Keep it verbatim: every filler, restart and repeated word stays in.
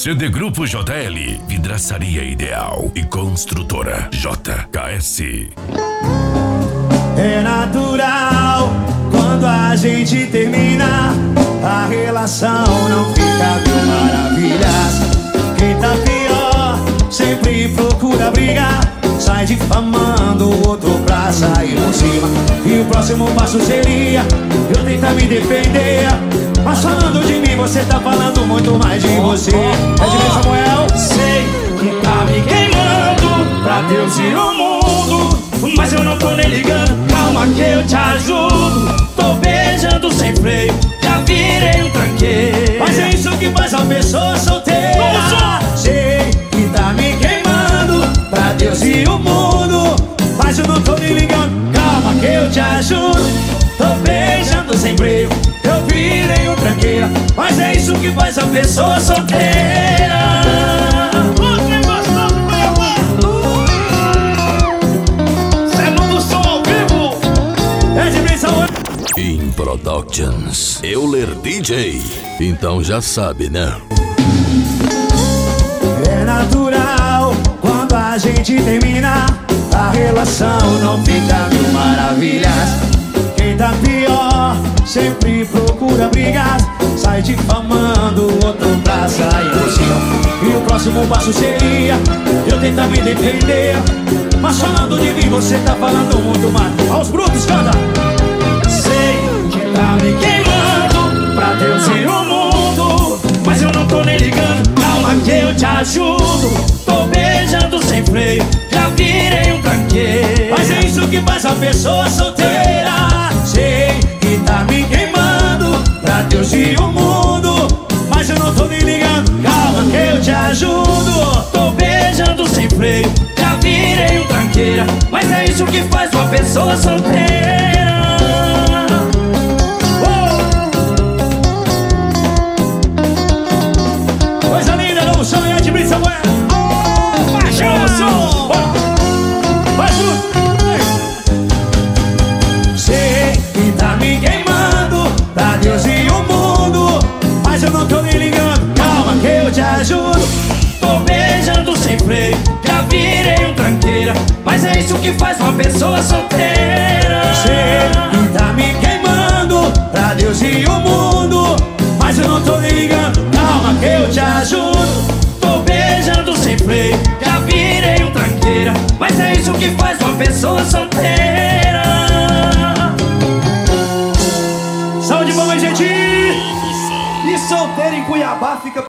C D Grupo J L, Vidraçaria Ideal e Construtora J K S. É natural quando a gente termina, a relação não fica mil maravilhas. Quem tá pior sempre procura brigar, sai difamando o outro pra sair por cima. E o próximo passo seria eu tentar me defender, mas falando de mim você tá falando muito mais de você. É de mim, Samuel? Sei que tá me queimando pra Deus e o mundo, mas eu não tô nem ligando. Calma que eu te ajudo. Tô beijando sem freio, já virei um tranqueiro. Mas é isso que faz a pessoa solteira. Sei que tá me queimando pra Deus e o mundo, mas eu não tô nem ligando. Calma que eu te ajudo. Tô beijando sem freio, eu virei um tranqueira. Mas é isso que faz a pessoa solteira. In Productions, Euler D J. Então já sabe, né? É natural quando a gente termina, a relação não fica mil maravilhas. Quem tá pior sempre procura brigar, sai difamando o outro pra sair por cima. E o próximo passo seria eu tentar me defender, mas falando de mim você tá falando muito mais. Aos brutos, canta! Tá me queimando pra Deus e o mundo, mas eu não tô nem ligando. Calma que eu te ajudo. Tô beijando sem freio, já virei um tranqueiro. Mas é isso que faz a pessoa solteira. Sei que tá me queimando pra Deus e o mundo, mas eu não tô nem ligando. Calma que eu te ajudo. Tô beijando sem freio, já virei um tranqueira. Mas é isso que faz uma pessoa solteira. Sei que tá me queimando pra Deus e o mundo, mas eu não tô nem ligando. Calma que eu te ajudo. Tô beijando sem freio, já virei um tranqueira. Mas é isso que faz uma pessoa solteira. Sei que tá me queimando pra Deus e o mundo, mas eu não tô nem ligando. Calma que eu te ajudo. Tô beijando sem freio, já virei um tranqueira. Mas é isso que faz uma pessoa solteira. Saúde, bom, gente! E solteiro em Cuiabá fica